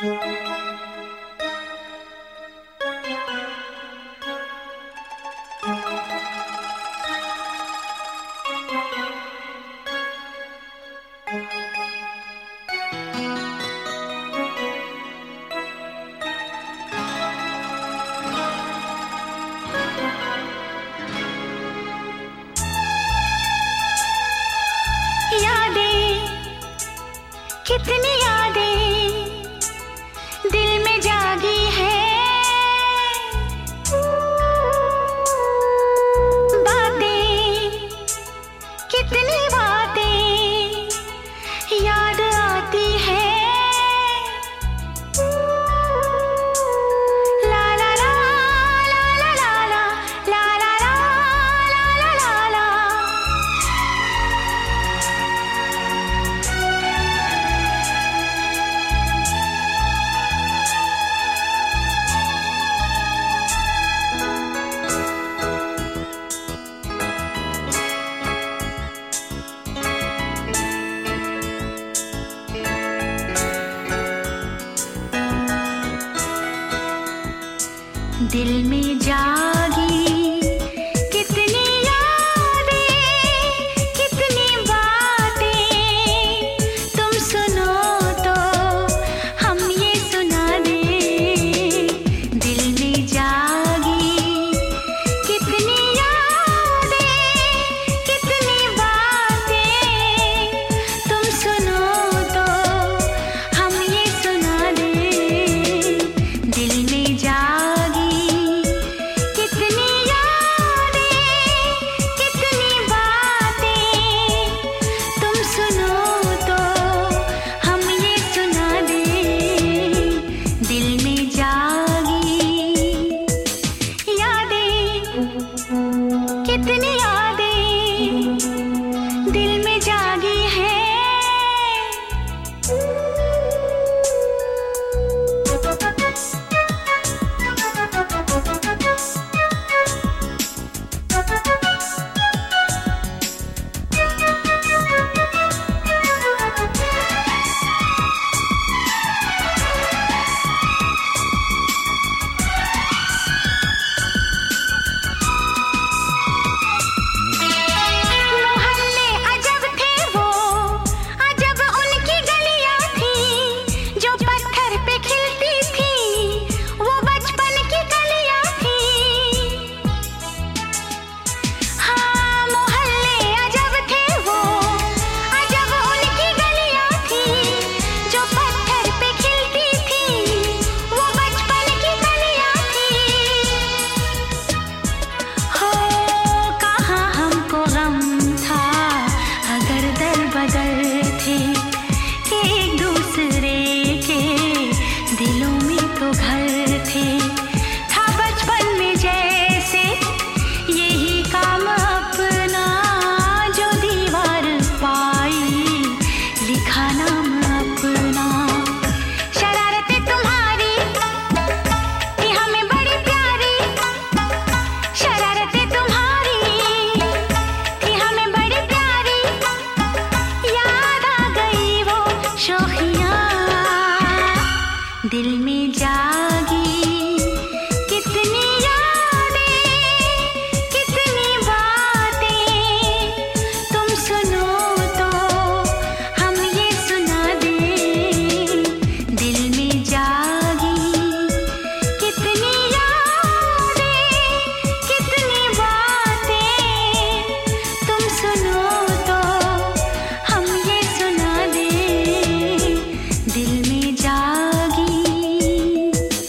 कितनी यादें दिल में जागी है, बातें कितनी बातें याद आती है। ला ला ला ला ला ला ला ला ला ला ला ला। दिल में जागी कितनी यादें, कितनी बातें, तुम सुनो तो हम ये सुना दें। दिल में जागी कितनी यादें, कितनी बातें, तुम सुनो तो हम ये सुना दें। दिल में जागी कितनी यादें दिल में जागी है। दिल में जागी कितनी यादें, कितनी बातें, तुम सुनो तो हम ये सुना दें। दिल में जागी कितनी यादें, कितनी बातें, तुम सुनो तो हम ये सुना दें। दिल में जागी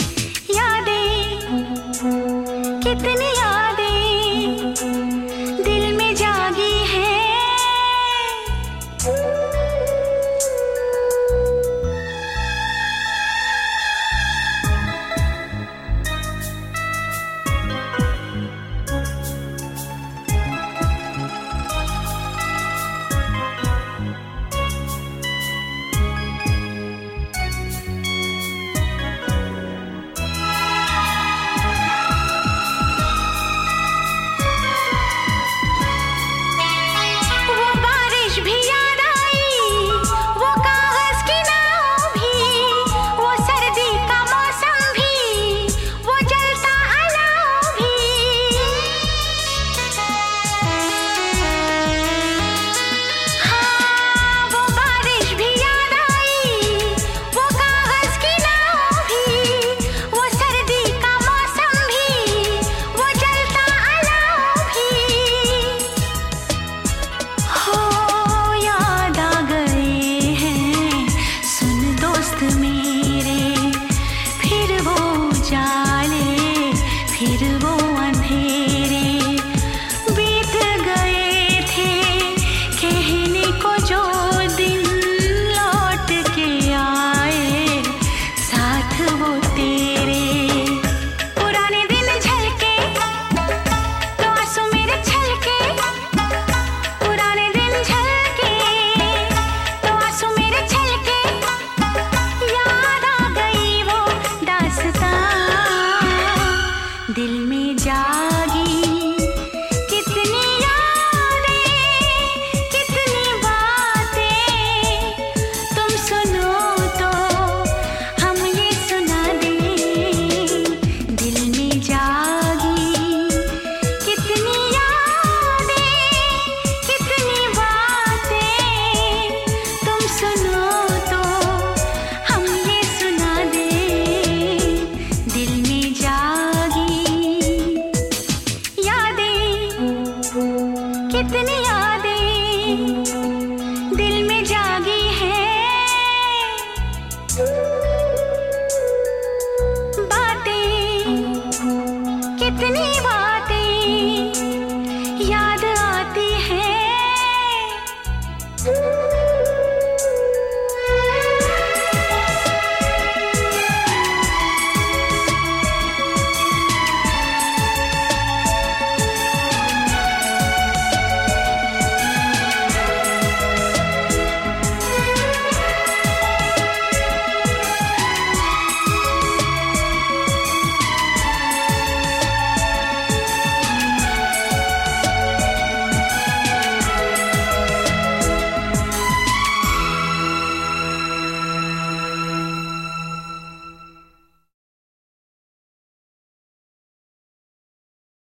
दिल